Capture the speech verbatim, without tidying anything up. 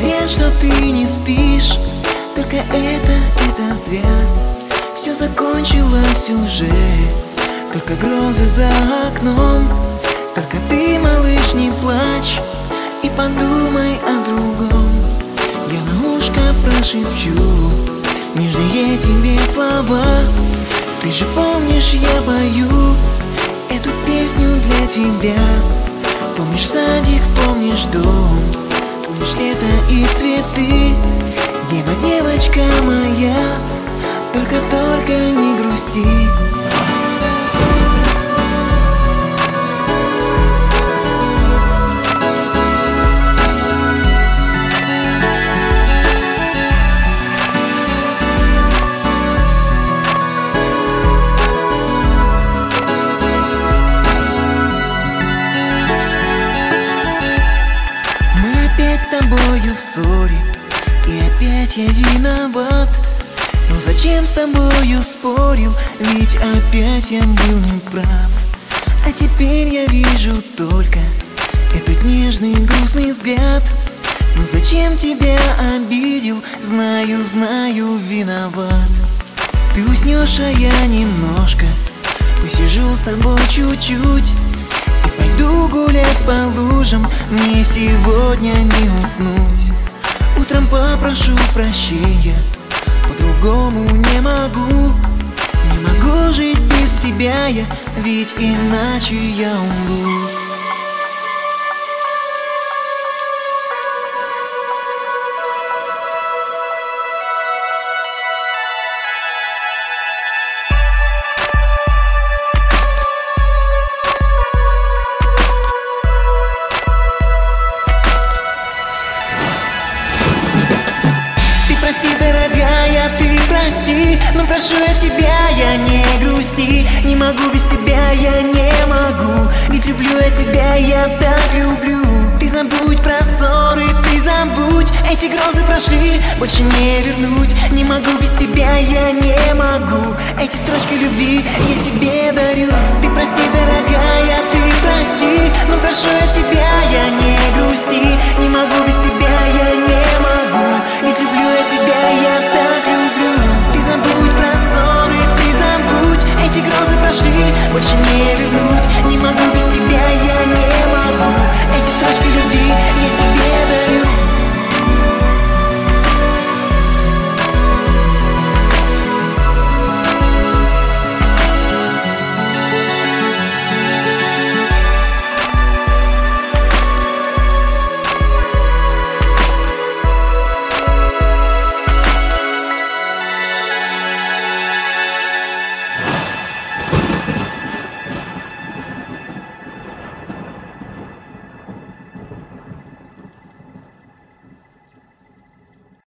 Говорят, что ты не спишь, только это, это зря. Все закончилось уже, только грозы за окном. Только ты, малыш, не плачь и подумай о другом. Я на ушко прошепчу нежные тебе слова. Ты же помнишь, я пою эту песню для тебя. Помнишь садик, помнишь дом, помнишь лето и цветы. Дева, девочка моя, только-только не грусти. С тобою в ссоре, и опять я виноват. Ну зачем с тобою спорил, ведь опять я был неправ. А теперь я вижу только этот нежный грустный взгляд. Ну зачем тебя обидел, знаю, знаю, виноват. Ты уснешь, а я немножко посижу с тобой чуть-чуть. Пойду гулять по лужам, мне сегодня не уснуть. Утром попрошу прощения, по-другому не могу. Не могу жить без тебя я, ведь иначе я умру. Прости, дорогая, ты прости, но прошу я тебя, я не грусти. Не могу без тебя, я не могу, ведь люблю я тебя, я так люблю. Ты забудь про ссоры, ты забудь, эти грозы прошли, больше не вернуть. Не могу без тебя, я не могу, эти строчки любви я тебе дарю. Ты прости, дорогая, ты прости, но прошу я тебя, я не грусти. Не могу без тебя.